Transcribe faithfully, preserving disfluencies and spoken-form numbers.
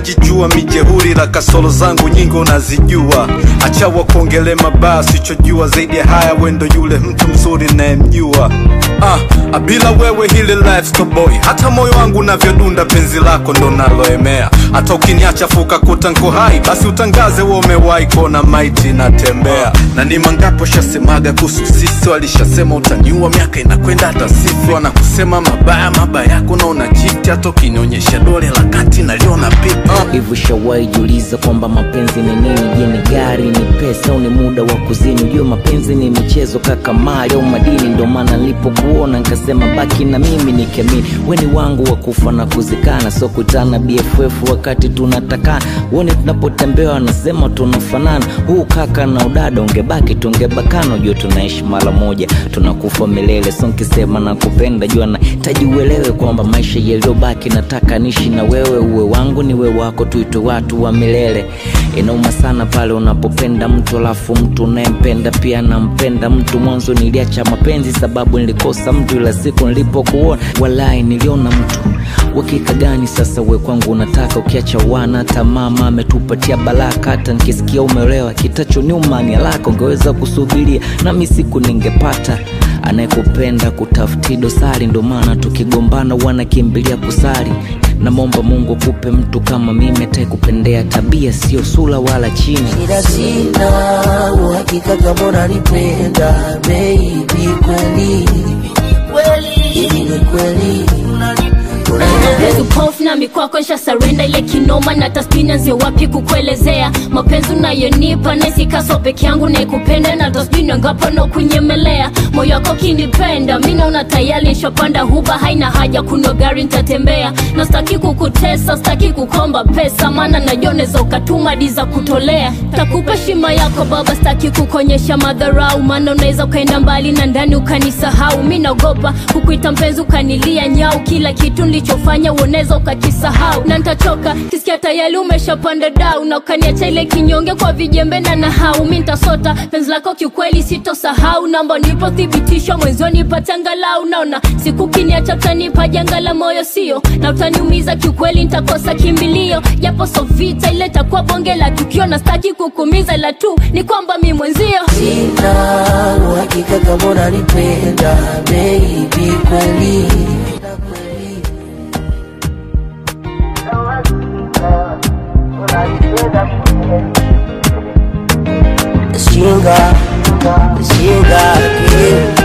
najijua mijehuri la kasolo zangu nyingi unazijua. Acha wakuongele mabaya sichojua zaidi ya haya wendo yule mtu mzuri nayemjua. Ah, bila wewe hili life stoboy. Hata moyo wangu unavyodunda penzi lako ndo naloemea. Hata ukiniacha fuka kutanko hai basi utangaze wewe umewahi kuona maiti natembea. Na ni mangapo shasemaga kuhusu sisi walishasema utaniua miaka inakwenda hata sisi wanakusema mabaya mabaya yako na unajiti hata ukinionyesha dole la kati naliona pipi. Hivi shawahi jiuliza kwamba mapenzi ni nini? Je, ni gari, ni pesa au ni muda wa kuzini? Ujue mapenzi ni michezo kaka mali au madini. Ndo maana nilipokuona nikasema baki na mimi nikiamini wewe ni wangu wa kufa na kuzikana. So kutana B F F wakati tunatakana. Wone tunapotembea wanasema tunafanana. Huu kaka na udada ungebaki tungebakana. Ujue tunaishi mara moja tunakufa milele. So nikisema nakupenda jua nahitaji uelewe kwamba maisha yaliyobaki nataka nishi na wewe. Uwe wangu ni wewe wako tuitwe watu wa milele. Inauma sana pale unapopenda mtu alafu mtu unayempenda pia nampenda mtu. Mwanzo niliacha mapenzi sababu nilikosa mtu, ila siku nilipokuona walai niliona mtu. Wakika gani sasa we kwangu unataka? Ukiacha wana hata mama ametupatia baraka. Hata nikisikia umeolewa kitacho nyuma ni alaka. Ungeweza kusubiria nami siku ningepata anayekupenda kutafuti dosari. Ndo maana tukigombana wanakimbilia kusali. Na momba Mungu kupe mtu kama mimi atakupendea tabia sio sura wala chini. Sina sina uhakika kama unanipenda baby kweli. Kweli ni kweli. Mapenzi upofu na mikwako nsha surrender ile kinoma na taspina nzi wapi kukuelezea. Mapenzi unayonipa nesi kaso peke yangu na ikupenda na taspina ngapo no kunyemelea. Moyo wako kinipenda mina una tayari nshapanda huba haina haja kuno gari nitatembea. Na sitaki kukutesa sitaki kukomba pesa maana najoneza ukatuma diza kutolea. Takupa shima yako baba sitaki kukonyesha madharau maana unaweza ukaenda mbali na ndani ukanisahau. Mimi naogopa kukuita mpenzi ukanilia nyau kila kitu nilichofanya uoneza ukakisahau. Na nitachoka kisikia tayari umeshapanda dau na ukaniacha ile kinyonge kwa vijembe na nahau. Mimi nitasota penzi lako kiukweli sitosahau. Naomba nilipothibitisha mwenzoni patangalau. Naona siku kiniacha utanipa janga la moyo sio na utaniumiza kiukweli nitakosa kimbilio. Japo so vita ile takuwa bonge la tukio na sitaki kukumiza ila tu ni kwamba mimi mwenzio. Sina uhakika kama unanipenda baby kweli. Shinga, shinga, yeah.